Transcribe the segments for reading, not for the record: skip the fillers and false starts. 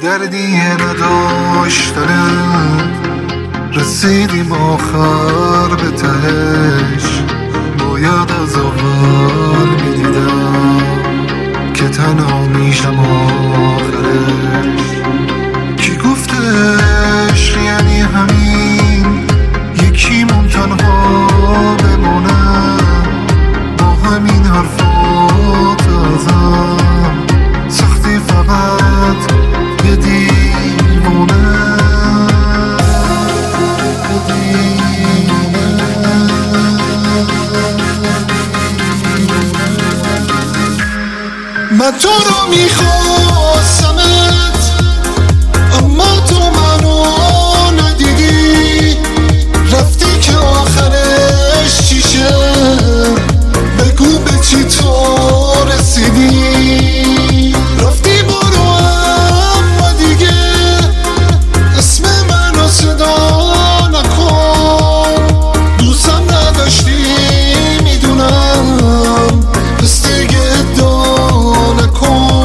دردی نداشتنم رسیدیم آخر به تهش. باید از اول میدیدم که تنها میشم آخرش. کی گفتش یعنی همین یکیمون تنها بمونم؟ با همین حرفات ازم سختی فقط یه دیوونه. من تو رو میخواستمت اما تو منو ندیدی. رفتی که آخرش چیشه؟ بگو به چی تو رسیدی؟ رفتی برو اما دیگه اسم منو صدا نکن. دوستم نداشتی میدونم بس دیگه ادعا نکن.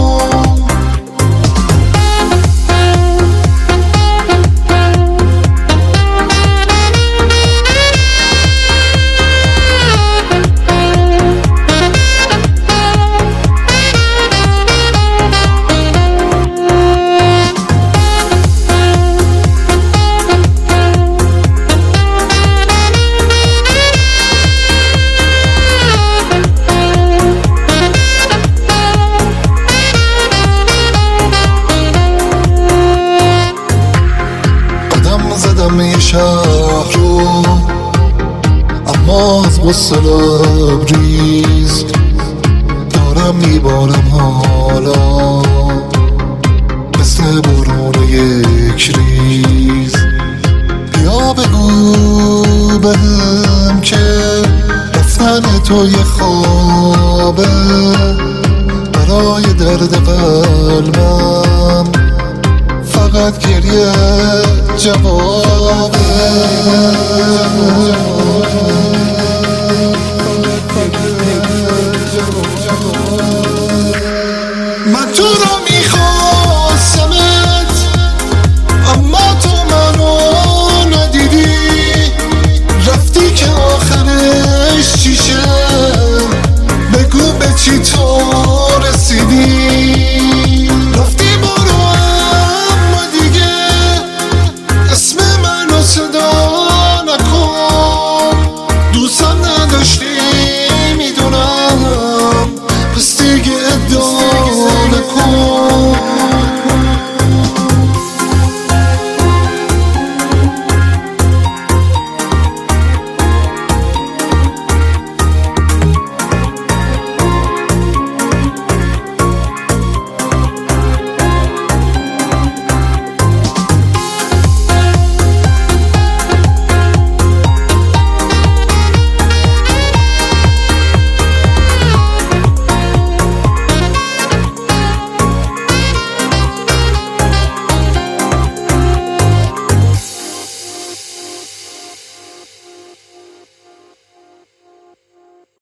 زدم یه شهر رو اما از غصه لبریز دارم میبارم حالا مثل بارون یک ریز. یا بگو بهم که رفتن تو یه خوابه برای درد قلبم فقط گریه جوابه. من تو رو میخواستمت اما تو منو ندیدی. رفتی که آخرش چیشه؟ بگو به چی تو رسیدی؟ رفتی برو اما دیگه اسم منو صدا نکن. دوستم نداشتی میدونم بس دیگه ادعا نکن.